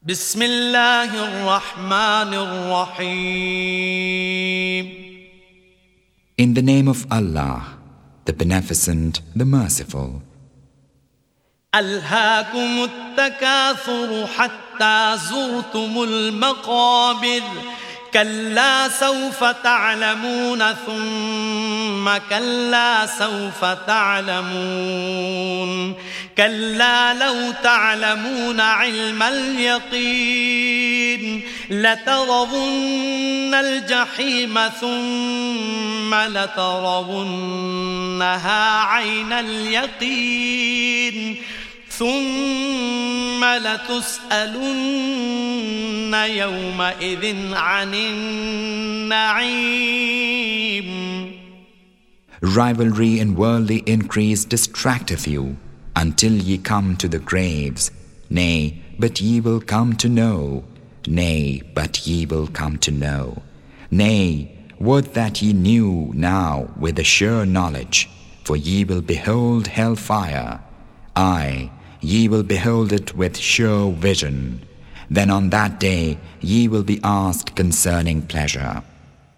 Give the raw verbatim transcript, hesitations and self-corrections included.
بسم الله الرحمن الرحيم. In the name of Allah, the Beneficent, the Merciful. ألهاكم التكاثر حتى زرتم المقابر كلا سوف تعلمون ثم كلا سوف تعلمون كلا لو تعلمون علم اليقين لترون الجحيم ثم لترونها عين اليقين ثم لتسألن يومئذ عن النعيم. Rivalry and worldly increase distracteth you until ye come to the graves. Nay, but ye will come to know. Nay, but ye will come to know. Nay, would that ye knew now with a sure knowledge, for ye will behold hell-fire. Aye, ye will behold it with sure vision. Then on that day ye will be asked concerning pleasure.